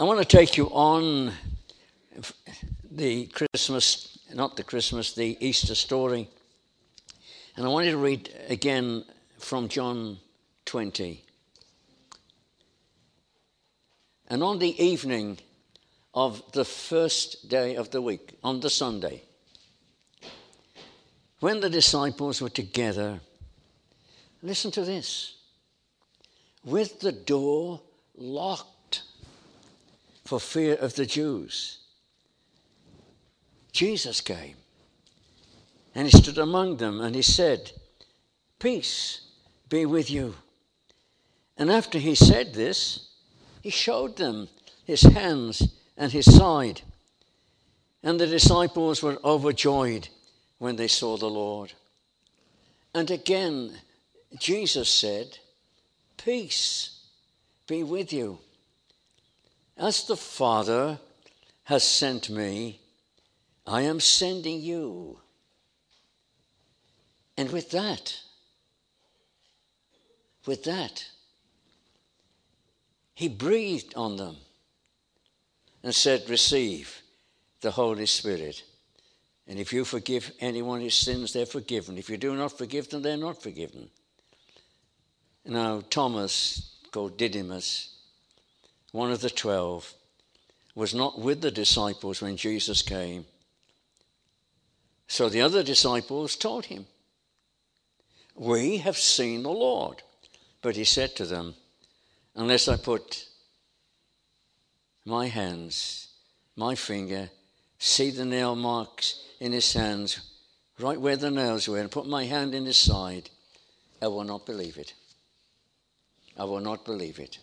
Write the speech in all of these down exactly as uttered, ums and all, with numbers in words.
I want to take you on the Christmas, not the Christmas, the Easter story. And I want you to read again from John twenty. And on the evening of the first day of the week, on the Sunday, when the disciples were together, listen to this, with the door locked for fear of the Jews, Jesus came and he stood among them and he said, "Peace be with you." And after he said this, he showed them his hands and his side. And the disciples were overjoyed when they saw the Lord. And again, Jesus said, "Peace be with you. As the Father has sent me, I am sending you." And with that, with that, he breathed on them and said, "Receive the Holy Spirit. And if you forgive anyone his sins, they're forgiven. If you do not forgive them, they're not forgiven." Now, Thomas, called Didymus, one of the twelve, was not with the disciples when Jesus came. So the other disciples told him, "We have seen the Lord." But he said to them, "Unless I put my hands, my finger, see the nail marks in his hands, right where the nails were, and put my hand in his side, I will not believe it. I will not believe it."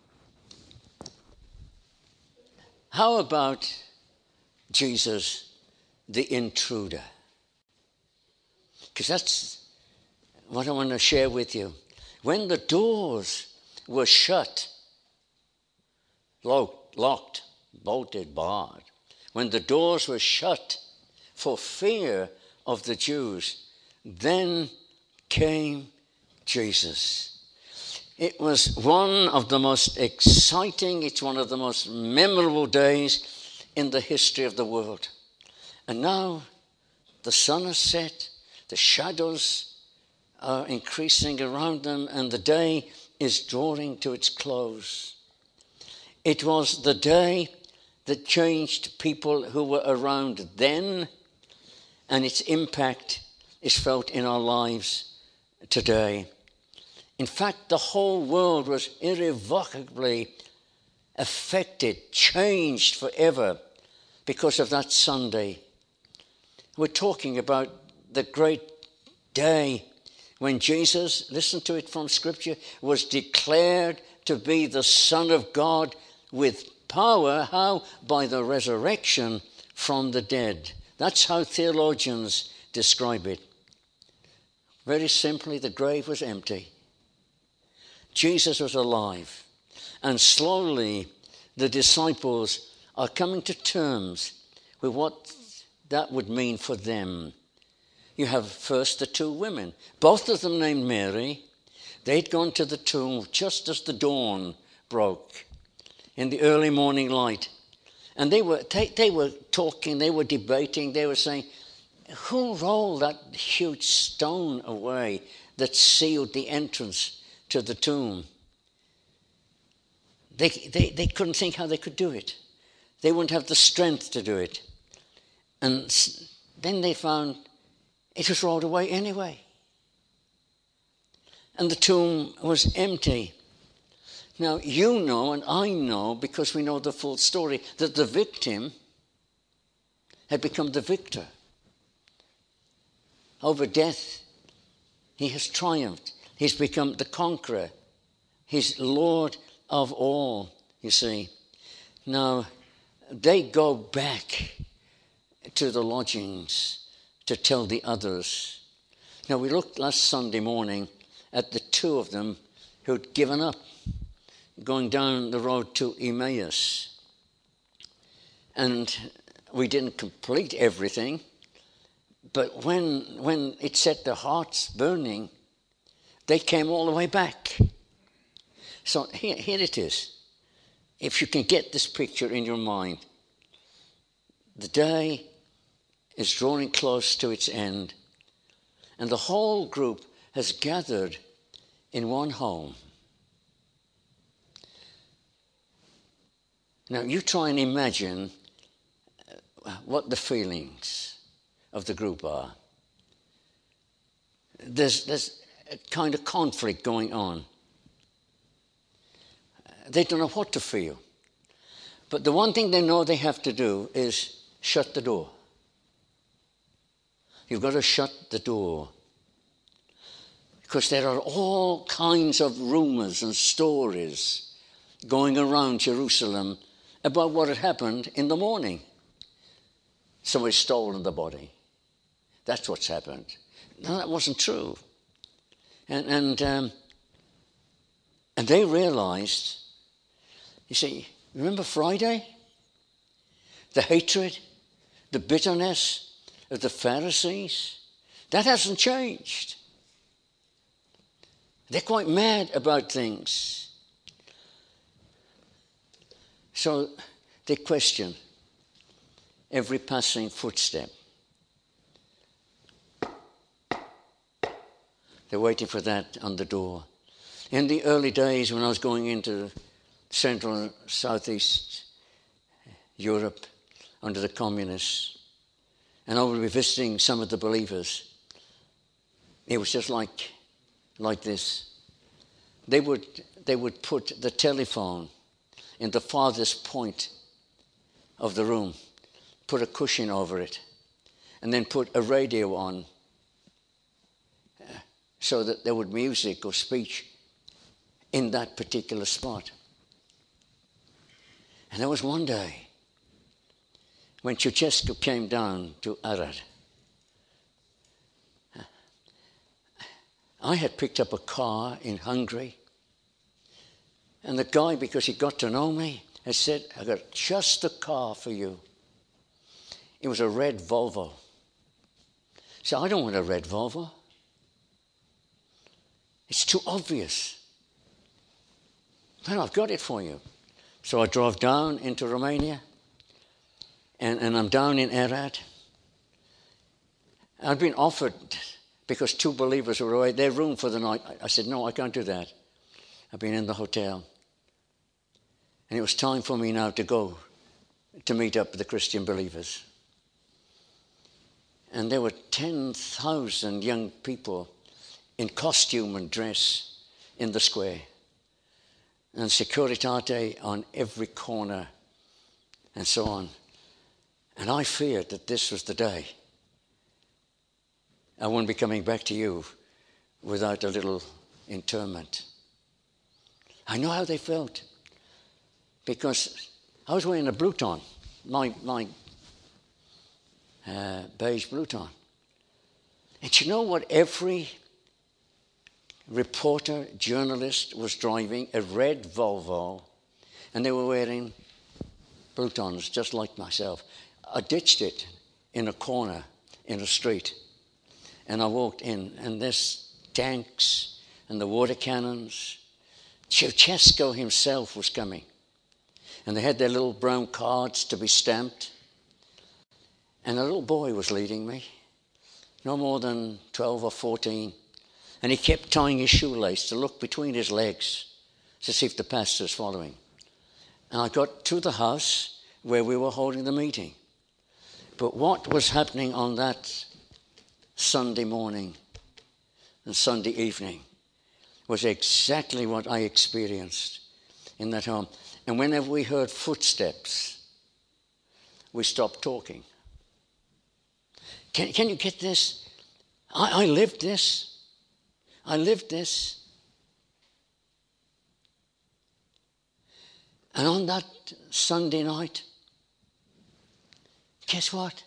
How about Jesus, the intruder? Because that's what I want to share with you. When the doors were shut, locked, locked, bolted, barred, when the doors were shut for fear of the Jews, then came Jesus. It was one of the most exciting, it's one of the most memorable days in the history of the world. And now the sun has set, the shadows are increasing around them, and the day is drawing to its close. It was the day that changed people who were around then, and its impact is felt in our lives today. In fact, the whole world was irrevocably affected, changed forever because of that Sunday. We're talking about the great day when Jesus, listen to it from Scripture, was declared to be the Son of God with power. How? By the resurrection from the dead. That's how theologians describe it. Very simply, the grave was empty. Jesus was alive. And slowly, the disciples are coming to terms with what that would mean for them. You have first the two women, both of them named Mary. They'd gone to the tomb just as the dawn broke in the early morning light. And they were they, they were talking, they were debating, they were saying, who rolled that huge stone away that sealed the entrance to the tomb? They, they, they couldn't think how they could do it. They wouldn't have the strength to do it. And then they found it was rolled away anyway. And the tomb was empty. Now, you know and I know, because we know the full story, that the victim had become the victor. Over death, he has triumphed. He's become the conqueror. He's Lord of all, you see. Now, they go back to the lodgings to tell the others. Now, we looked last Sunday morning at the two of them who'd given up, going down the road to Emmaus. And we didn't complete everything, but when when it set their hearts burning, they came all the way back. So here, here it is. if you can get this picture in your mind, the day is drawing close to its end, and the whole group has gathered in one home. Now, you try and imagine what the feelings of the group are. There's, there's a kind of conflict going on. They don't know what to feel. But the one thing they know they have to do is shut the door. You've got to shut the door. Because there are all kinds of rumors and stories going around Jerusalem about what had happened in the morning. Somebody's stolen the body. That's what's happened. No, that wasn't true. And and um, and they realized, you see, remember Friday? The hatred, the bitterness of the Pharisees? That hasn't changed. They're quite mad about things. So they question every passing footstep. They're waiting for that on the door. In the early days when I was going into Central and Southeast Europe under the communists, and I would be visiting some of the believers, it was just like, like this. They would, they would put the telephone in the farthest point of the room, put a cushion over it, and then put a radio on uh, so that there would be music or speech in that particular spot. And there was one day when Ceausescu came down to Arad. I had picked up a car in Hungary, and the guy, because he got to know me, had said, I got just the car for you. It was a red Volvo. So I don't want a red Volvo. It's too obvious. But I've got it for you. So I drove down into Romania, and, and I'm down in Arad. I'd been offered, because two believers were away, their room for the night. I said, no, I can't do that. I've been in the hotel. And it was time for me now to go to meet up with the Christian believers. And there were ten thousand young people in costume and dress in the square. And Securitate on every corner and so on. And I feared that this was the day I wouldn't be coming back to you without a little interment. I know how they felt, because I was wearing a Bluton, my, my uh, beige Bluton. And you know what every reporter, journalist was driving? A red Volvo, and they were wearing Blutons just like myself. I ditched it in a corner in a street, and I walked in, and there's tanks and the water cannons. Ceausescu himself was coming, and they had their little brown cards to be stamped, and a little boy was leading me, no more than twelve or fourteen, and he kept tying his shoelace to look between his legs to see if the pastor's following. And I got to the house where we were holding the meeting. But what was happening on that Sunday morning and Sunday evening was exactly what I experienced in that home. And whenever we heard footsteps, we stopped talking. Can, can you get this? I, I lived this. I lived this. And on that Sunday night, guess what?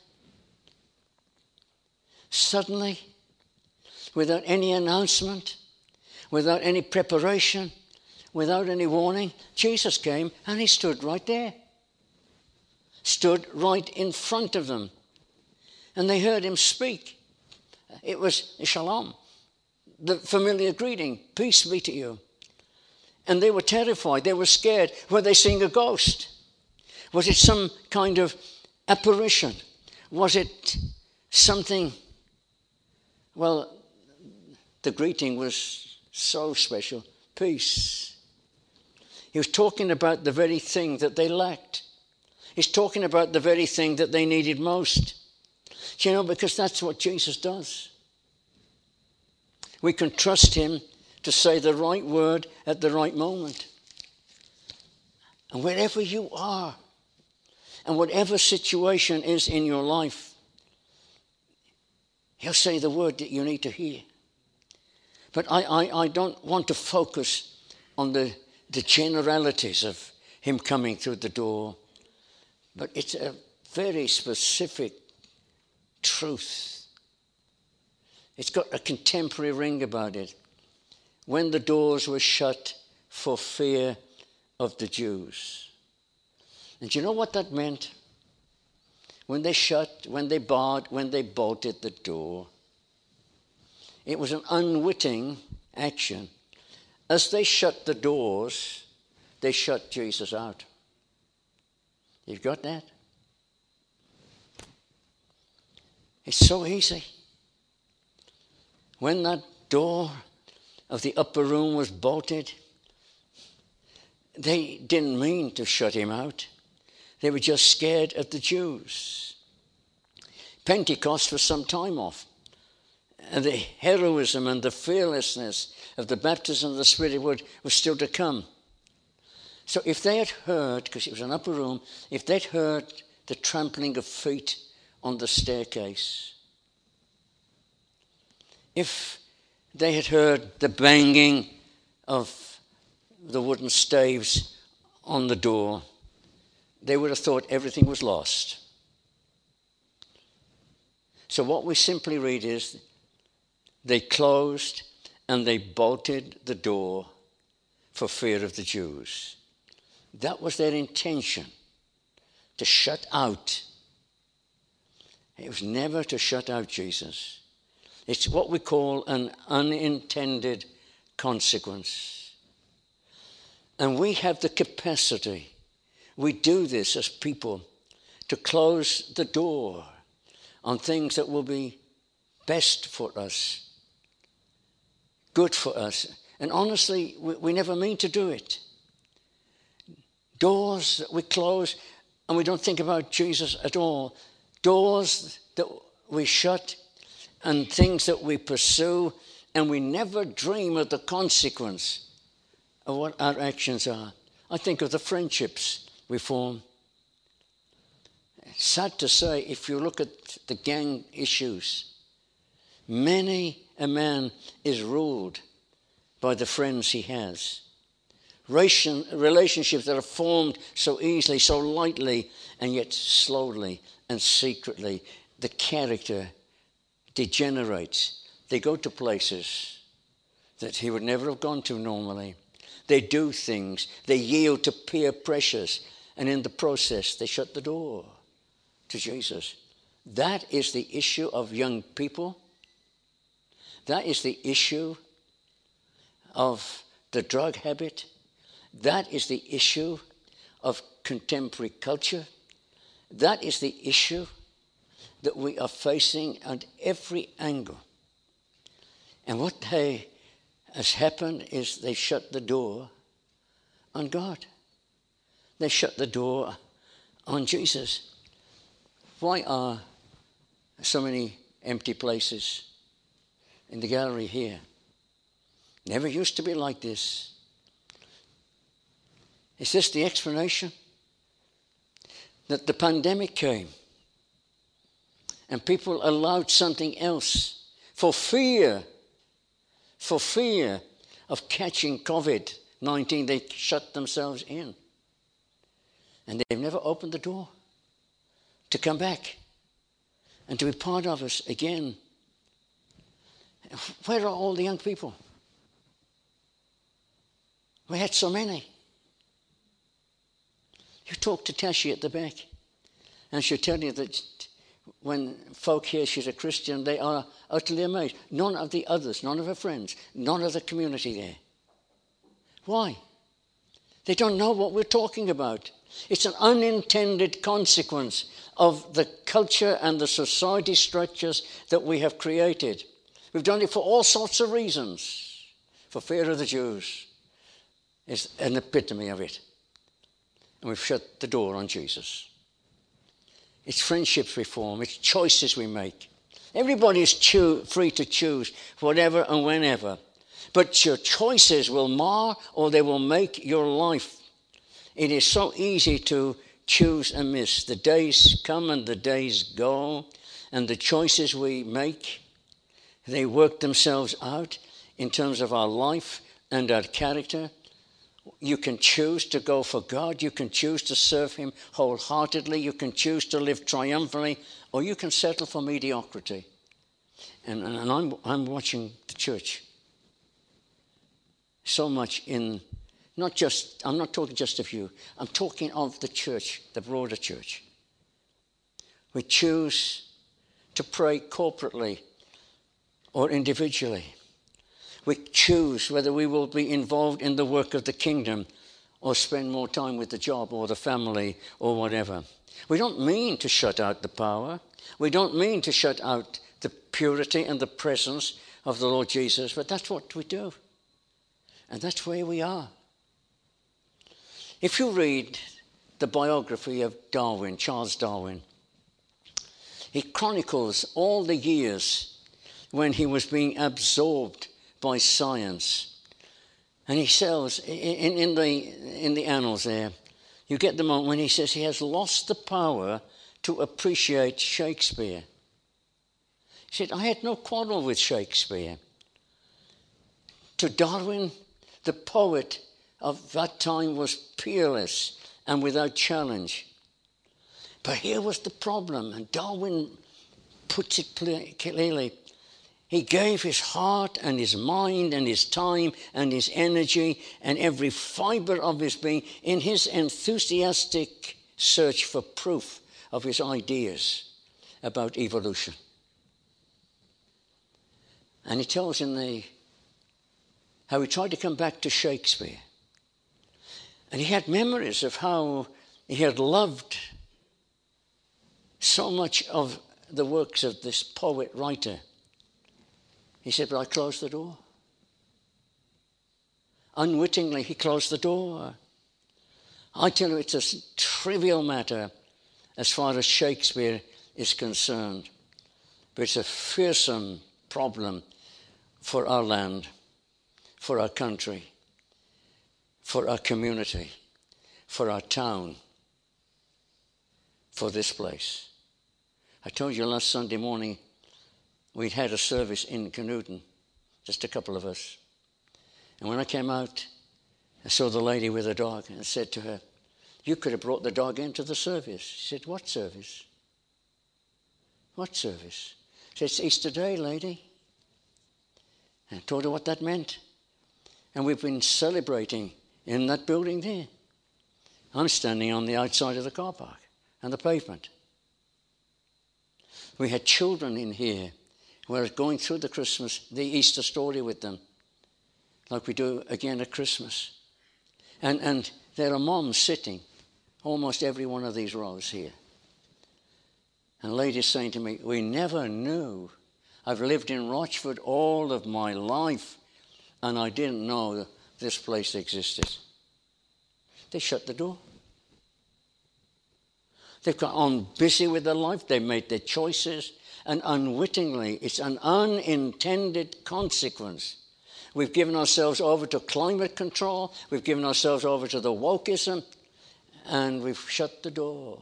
Suddenly, without any announcement, without any preparation, without any warning, Jesus came and he stood right there. Stood right in front of them. And they heard him speak. It was shalom, the familiar greeting, peace be to you. And they were terrified. They were scared. Were they seeing a ghost? Was it some kind of apparition? Was it something? Well, the greeting was so special. Peace. He was talking about the very thing that they lacked. He's talking about the very thing that they needed most. You know, because that's what Jesus does. We can trust him to say the right word at the right moment. And wherever you are, and whatever situation is in your life, he'll say the word that you need to hear. But I, I, I don't want to focus on the, the generalities of him coming through the door. But it's a very specific truth. It's got a contemporary ring about it. When the doors were shut for fear of the Jews. And do you know what that meant? When they shut, when they barred, when they bolted the door, it was an unwitting action. As they shut the doors, they shut Jesus out. You've got that? It's so easy. When that door of the upper room was bolted, they didn't mean to shut him out. They were just scared of the Jews. Pentecost was some time off. And the heroism and the fearlessness of the baptism of the Spirit was still to come. So if they had heard, because it was an upper room, if they'd heard the trampling of feet on the staircase, if they had heard the banging of the wooden staves on the door, they would have thought everything was lost. So what we simply read is, they closed and they bolted the door for fear of the Jews. That was their intention, to shut out. It was never to shut out Jesus. It's what we call an unintended consequence. And we have the capacity, we do this as people, to close the door on things that will be best for us, good for us. And honestly, we, we never mean to do it. Doors that we close and we don't think about Jesus at all. Doors that we shut and things that we pursue, and we never dream of the consequence of what our actions are. I think of the friendships we form. It's sad to say, if you look at the gang issues, many a man is ruled by the friends he has. Relationships that are formed so easily, so lightly, and yet slowly and secretly, the character degenerates. They go to places that he would never have gone to normally. They do things. They yield to peer pressures. And in the process, they shut the door to Jesus. That is the issue of young people. That is the issue of the drug habit. That is the issue of contemporary culture. That is the issue that we are facing at every angle. And what they, has happened is they shut the door on God. They shut the door on Jesus. Why are so many empty places in the gallery here? Never used to be like this. Is this the explanation? That the pandemic came and people allowed something else for fear, for fear of catching covid nineteen. They shut themselves in. And they've never opened the door to come back and to be part of us again. Where are all the young people? We had so many. You talk to Tashi at the back, and she'll tell you that when folk hear she's a Christian, they are utterly amazed. None of the others, none of her friends, none of the community there. Why? They don't know what we're talking about. It's an unintended consequence of the culture and the society structures that we have created. We've done it for all sorts of reasons. For fear of the Jews is an epitome of it. And we've shut the door on Jesus. It's friendships we form. It's choices we make. Everybody is choo- free to choose whatever and whenever. But your choices will mar or they will make your life. It is so easy to choose and miss. The days come and the days go. And the choices we make, they work themselves out in terms of our life and our character. You can choose to go for God. You can choose to serve him wholeheartedly. You can choose to live triumphantly. Or you can settle for mediocrity. And, and I'm, I'm watching the church so much in, not just, I'm not talking just of you. I'm talking of the church, the broader church. We choose to pray corporately or individually. We choose whether we will be involved in the work of the kingdom or spend more time with the job or the family or whatever. We don't mean to shut out the power. We don't mean to shut out the purity and the presence of the Lord Jesus, but that's what we do. And that's where we are. If you read the biography of Darwin, Charles Darwin, he chronicles all the years when he was being absorbed by science. And he says, in, in, the, in the annals there, you get the moment when he says he has lost the power to appreciate Shakespeare. He said, I had no quarrel with Shakespeare. To Darwin, the poet of that time was peerless and without challenge. But here was the problem, and Darwin puts it clearly. He gave his heart and his mind and his time and his energy and every fibre of his being in his enthusiastic search for proof of his ideas about evolution. And he tells in the how he tried to come back to Shakespeare. And he had memories of how he had loved so much of the works of this poet writer. He said, but I closed the door. Unwittingly, he closed the door. I tell you, it's a trivial matter as far as Shakespeare is concerned. But it's a fearsome problem for our land, for our country, for our community, for our town, for this place. I told you last Sunday morning, we'd had a service in Canewton, just a couple of us. And when I came out, I saw the lady with a dog and said to her, you could have brought the dog into the service. She said, what service? What service? She said, it's Easter Day, lady. And I told her what that meant. And we've been celebrating in that building there. I'm standing on the outside of the car park and the pavement. We had children in here who were going through the Christmas, the Easter story with them, like we do again at Christmas. And, and there are moms sitting, almost every one of these rows here. And ladies saying to me, we never knew. I've lived in Rochford all of my life, and I didn't know that this place existed. They shut the door. They've got on busy with their life. They've made their choices. And unwittingly, it's an unintended consequence. We've given ourselves over to climate control. We've given ourselves over to the wokeism. And we've shut the door.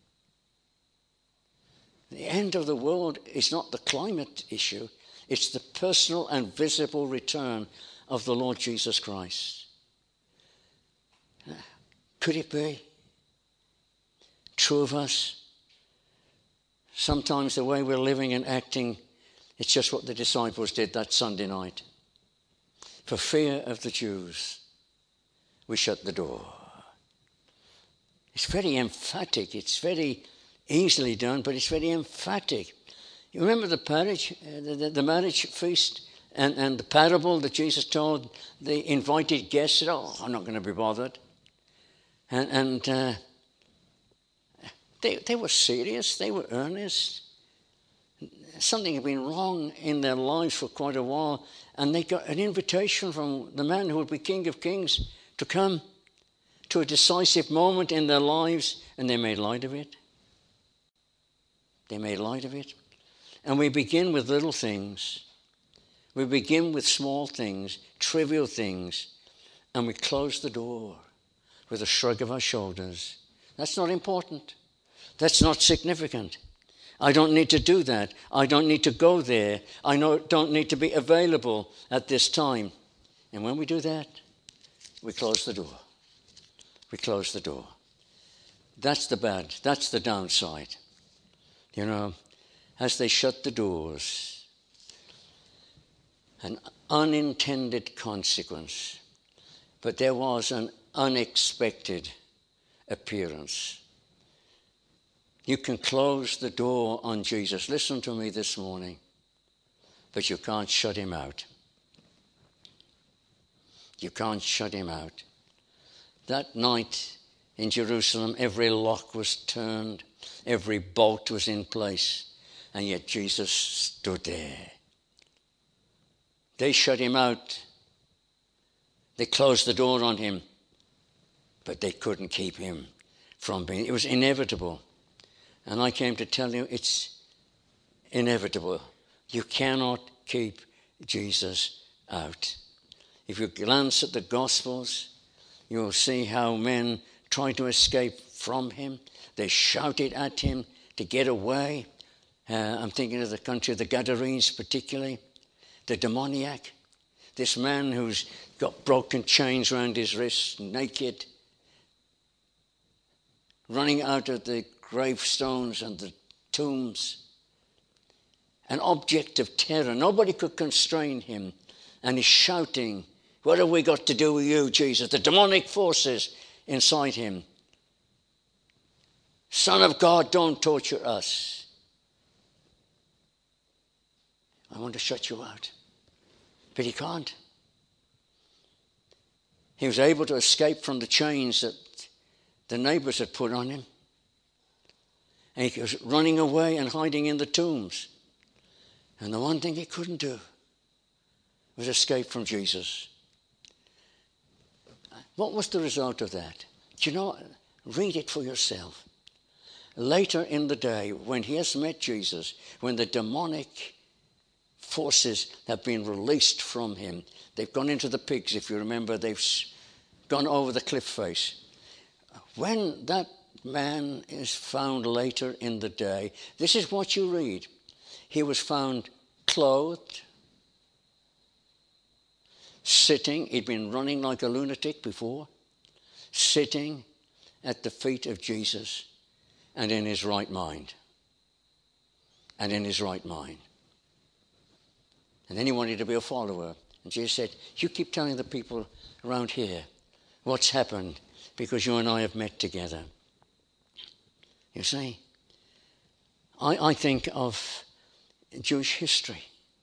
The end of the world is not the climate issue. It's the personal and visible return of the Lord Jesus Christ. Could it be true of us? Sometimes the way we're living and acting, it's just what the disciples did that Sunday night. For fear of the Jews, we shut the door. It's very emphatic. It's very easily done, but it's very emphatic. You remember the marriage, uh, the, the, the marriage feast and, and the parable that Jesus told the invited guests? Oh, I'm not going to be bothered. And, and uh, they, they were serious, they were earnest. Something had been wrong in their lives for quite a while, and they got an invitation from the man who would be King of Kings to come to a decisive moment in their lives, and they made light of it. They made light of it. And we begin with little things. We begin with small things, trivial things, and we close the door with a shrug of our shoulders. That's not important. That's not significant. I don't need to do that. I don't need to go there. I know, don't need to be available at this time. And when we do that, we close the door. We close the door. That's the bad. That's the downside. You know, as they shut the doors, an unintended consequence. But there was an unexpected appearance. You can close the door on Jesus. Listen to me this morning. But you can't shut him out. You can't shut him out. That night in Jerusalem, every lock was turned. Every bolt was in place. And yet Jesus stood there. They shut him out. They closed the door on him. But they couldn't keep him from being. It was inevitable. And I came to tell you it's inevitable. You cannot keep Jesus out. If you glance at the Gospels, you'll see how men tried to escape from him. They shouted at him to get away. Uh, I'm thinking of the country of the Gadarenes particularly. The demoniac. This man who's got broken chains around his wrists, naked, running out of the gravestones and the tombs. An object of terror. Nobody could constrain him. And he's shouting, "What have we got to do with you, Jesus?" The demonic forces inside him. "Son of God, don't torture us. I want to shut you out." But he can't. He was able to escape from the chains that the neighbors had put on him. And he was running away and hiding in the tombs. And the one thing he couldn't do was escape from Jesus. What was the result of that? Do you know? Read it for yourself. Later in the day, when he has met Jesus, when the demonic forces have been released from him, they've gone into the pigs, if you remember, they've gone over the cliff face. When that man is found later in the day, this is what you read. He was found clothed, sitting. He'd been running like a lunatic before, sitting at the feet of Jesus and in his right mind. And in his right mind. And then he wanted to be a follower. And Jesus said, "You keep telling the people around here what's happened because you and I have met together." You see, I, I think of Jewish history.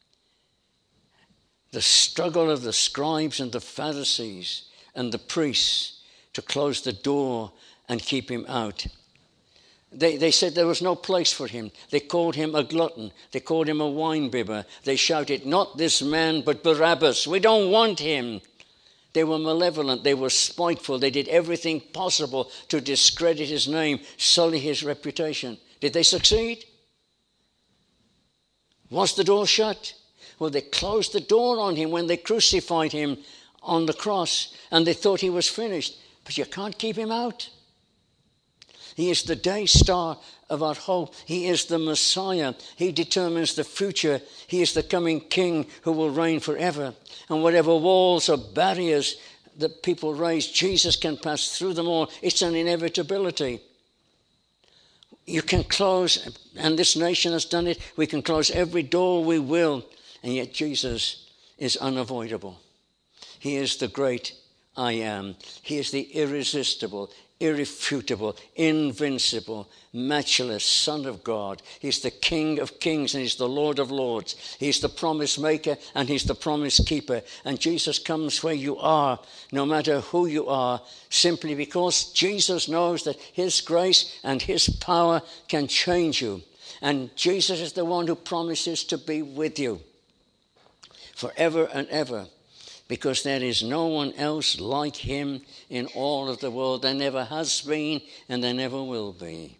The struggle of the scribes and the Pharisees and the priests to close the door and keep him out. They, they said there was no place for him. They called him a glutton. They called him a winebibber. They shouted, "Not this man, but Barabbas. We don't want him." They were malevolent. They were spiteful. They did everything possible to discredit his name, sully his reputation. Did they succeed? Was the door shut? Well, they closed the door on him when they crucified him on the cross, and they thought he was finished. But you can't keep him out. He is the day star of our hope. He is the Messiah. He determines the future. He is the coming King who will reign forever. And whatever walls or barriers that people raise, Jesus can pass through them all. It's an inevitability. You can close, and this nation has done it, we can close every door we will, and yet Jesus is unavoidable. He is the great I am. He is the irresistible, irrefutable, invincible, matchless Son of God. He's the King of kings and he's the Lord of lords. He's the promise maker and he's the promise keeper. And Jesus comes where you are, no matter who you are, simply because Jesus knows that his grace and his power can change you. And Jesus is the one who promises to be with you forever and ever, because there is no one else like him in all of the world. There never has been and there never will be.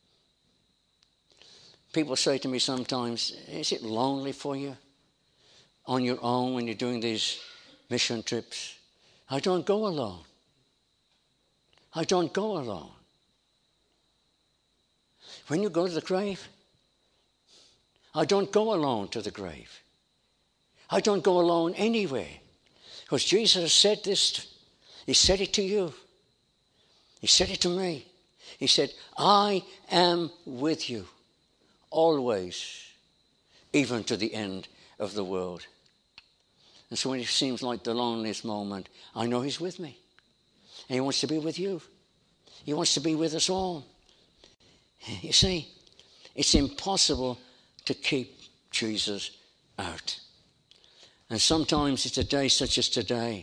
People say to me sometimes, is it lonely for you on your own when you're doing these mission trips? I don't go alone. I don't go alone. When you go to the grave, I don't go alone to the grave. I don't go alone anywhere. Because Jesus said this, he said it to you. He said it to me. He said, I am with you always, even to the end of the world. And so when it seems like the loneliest moment, I know he's with me. And he wants to be with you. He wants to be with us all. You see, it's impossible to keep Jesus out. And sometimes it's a day such as today.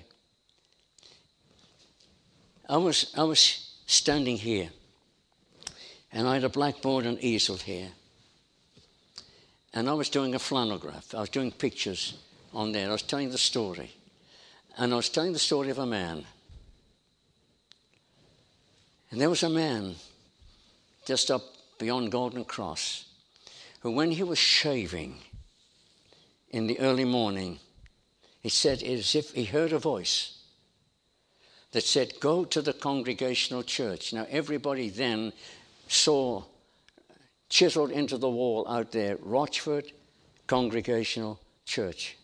I was I was standing here, and I had a blackboard and easel here. And I was doing a flannelgraph. I was doing pictures on there. I was telling the story. And I was telling the story of a man. And there was a man just up beyond Golden Cross who, when he was shaving in the early morning, he said it as if he heard a voice that said, go to the Congregational Church. Now, everybody then saw chiseled into the wall out there, Rochford Congregational Church.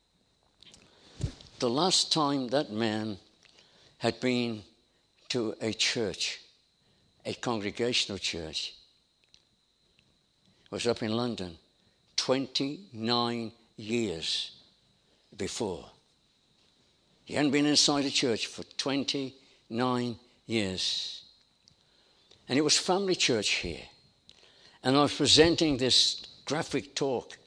The last time that man had been to a church, a Congregational church, was up in London twenty-nine years before. He hadn't been inside a church for twenty-nine years. And it was family church here. And I was presenting this graphic talk.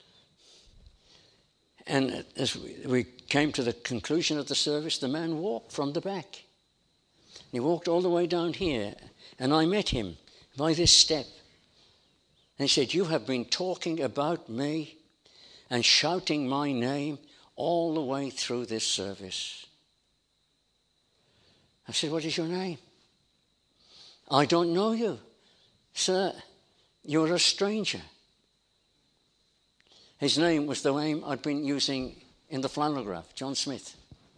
And as we came to the conclusion of the service, the man walked from the back. He walked all the way down here. And I met him by this step. And he said, you have been talking about me and shouting my name all the way through this service. I said, what is your name? I don't know you. Sir, you're a stranger. His name was the name I'd been using in the flannelgraph, John Smith.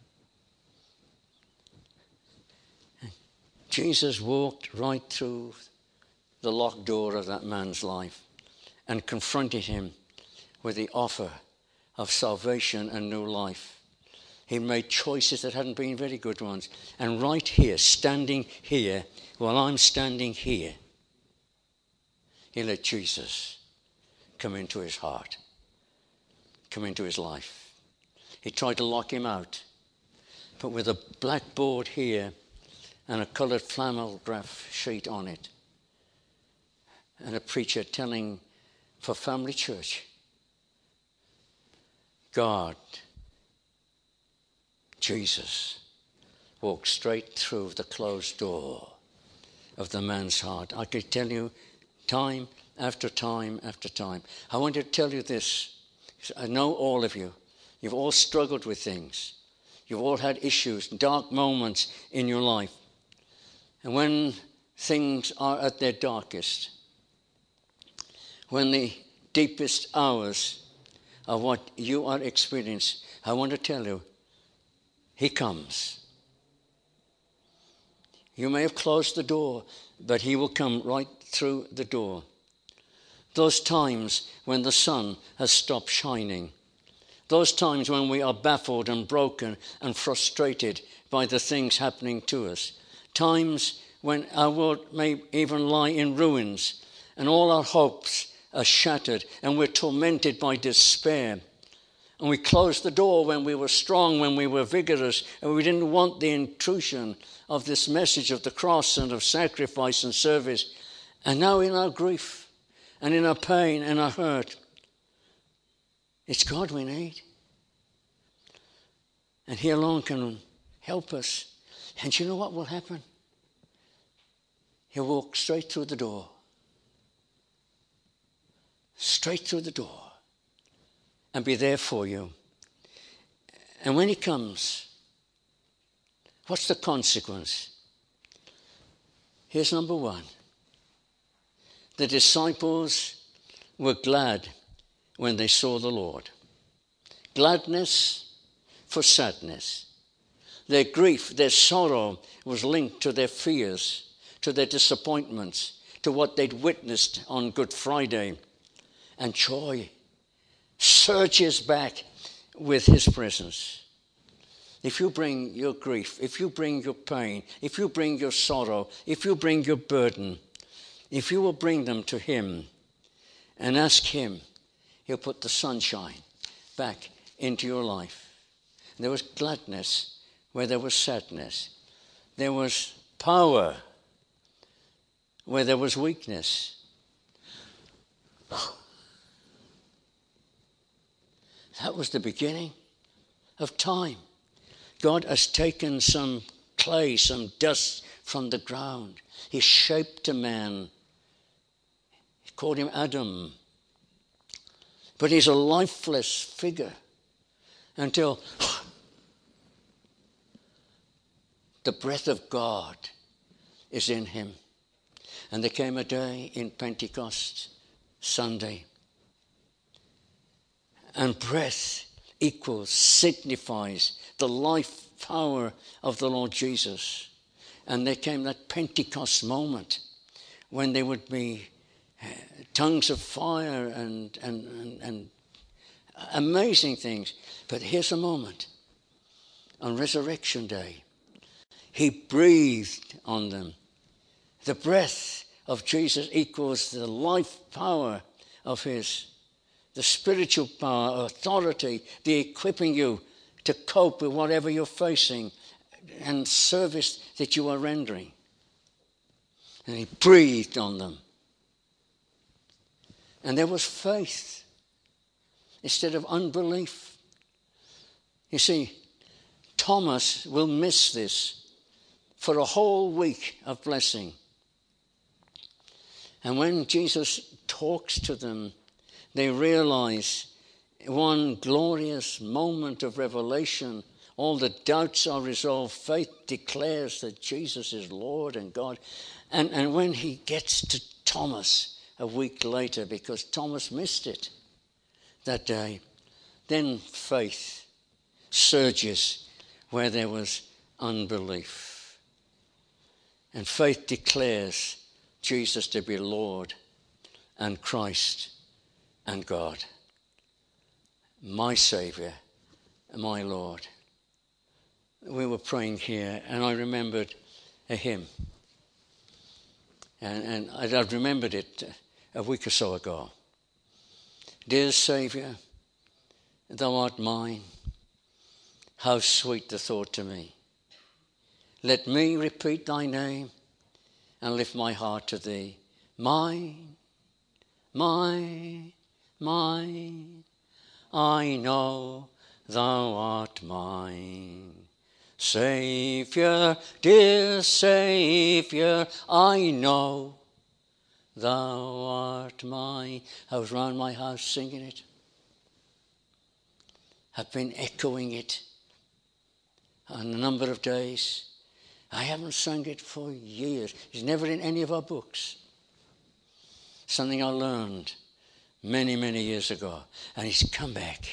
Jesus walked right through the locked door of that man's life and confronted him with the offer of salvation and new life. He made choices that hadn't been very good ones. And right here, standing here, while I'm standing here, he let Jesus come into his heart, come into his life. He tried to lock him out, but with a blackboard here and a coloured flannelgraph sheet on it, and a preacher telling for family church, God, Jesus, walked straight through the closed door of the man's heart. I could tell you time after time after time. I want to tell you this. I know all of you. You've all struggled with things. You've all had issues, dark moments in your life. And when things are at their darkest, when the deepest hours of what you are experiencing, I want to tell you, he comes. You may have closed the door, but he will come right through the door. Those times when the sun has stopped shining, those times when we are baffled and broken and frustrated by the things happening to us, times when our world may even lie in ruins and all our hopes are shattered and we're tormented by despair. And we closed the door when we were strong, when we were vigorous, and we didn't want the intrusion of this message of the cross and of sacrifice and service. And now in our grief and in our pain and our hurt, it's God we need. And He alone can help us. And you know what will happen? He'll walk straight through the door. Straight through the door. And be there for you. And when He comes, what's the consequence? Here's number one. The disciples were glad when they saw the Lord. Gladness for sadness. Their grief, their sorrow was linked to their fears, to their disappointments, to what they'd witnessed on Good Friday. And joy surges back with His presence. If you bring your grief, if you bring your pain, if you bring your sorrow, if you bring your burden, if you will bring them to Him and ask Him, He'll put the sunshine back into your life. There was gladness where there was sadness. There was power where there was weakness. That was the beginning of time. God has taken some clay, some dust from the ground. He shaped a man. He called him Adam. But he's a lifeless figure until the breath of God is in him. And there came a day in Pentecost Sunday. And breath equals, signifies the life power of the Lord Jesus. And there came that Pentecost moment when there would be uh, tongues of fire and, and, and, and amazing things. But here's a moment. On Resurrection Day, He breathed on them. The breath of Jesus equals the life power of His. The spiritual power, authority, the equipping you to cope with whatever you're facing and service that you are rendering. And He breathed on them. And there was faith instead of unbelief. You see, Thomas will miss this for a whole week of blessing. And when Jesus talks to them, they realize one glorious moment of revelation. All the doubts are resolved. Faith declares that Jesus is Lord and God. And, and when He gets to Thomas a week later, because Thomas missed it that day, then faith surges where there was unbelief. And faith declares Jesus to be Lord and Christ and God, my Saviour, my Lord. We were praying here, and I remembered a hymn. And, and I'd remembered it a week or so ago. Dear Saviour, Thou art mine. How sweet the thought to me. Let me repeat Thy name and lift my heart to Thee. Mine, mine, mine, I know Thou art mine. Saviour, dear Saviour, I know Thou art mine. I was round my house singing it. I've been echoing it on a number of days. I haven't sung it for years. It's never in any of our books. Something I learned many, many years ago. And it's come back.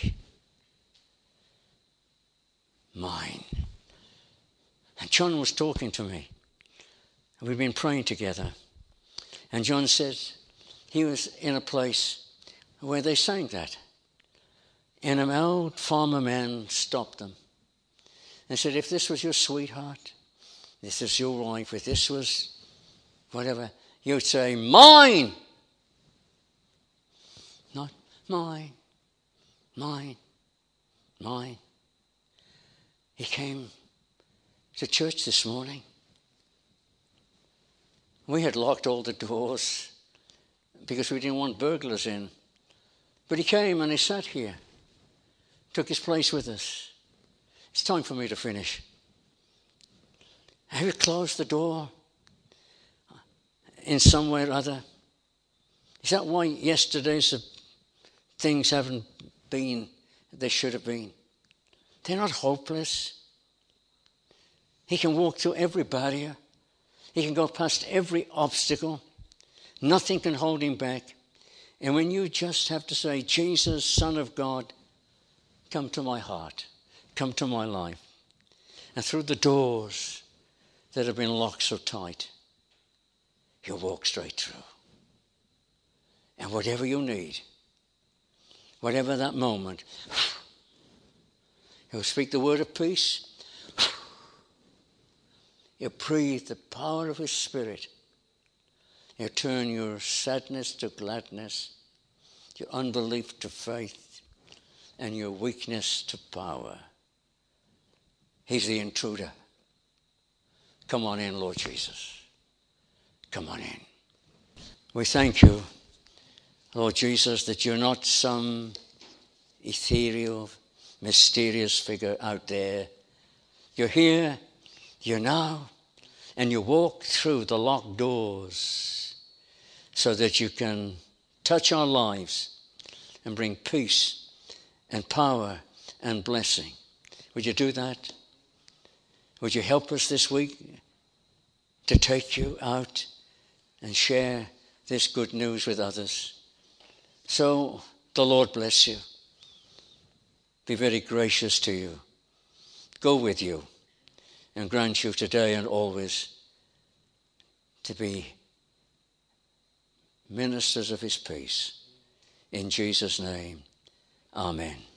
Mine. And John was talking to me. We've been praying together. And John said he was in a place where they sang that. And an old farmer man stopped them and said, if this was your sweetheart, this is your wife, if this was whatever, you'd say, mine. Not mine, mine. mine. He came to church this morning. We had locked all the doors because we didn't want burglars in. But he came and he sat here, took his place with us. It's time for me to finish. Have you closed the door in some way or other? Is that why yesterday's things haven't been they should have been? They're not hopeless. He can walk through every barrier. He can go past every obstacle. Nothing can hold him back. And when you just have to say, Jesus, Son of God, come to my heart, come to my life. And through the doors that have been locked so tight, you'll walk straight through. And whatever you need, whatever that moment, he'll speak the word of peace. He'll breathe the power of his Spirit. He'll turn your sadness to gladness, your unbelief to faith, and your weakness to power. He's the intruder. Come on in, Lord Jesus. Come on in. We thank you, Lord Jesus, that you're not some ethereal, mysterious figure out there. You're here, you're now, and you walk through the locked doors so that you can touch our lives and bring peace and power and blessing. Would you do that? Would you help us this week to take you out and share this good news with others? So the Lord bless you. Be very gracious to you. Go with you and grant you today and always to be ministers of his peace. In Jesus' name, amen.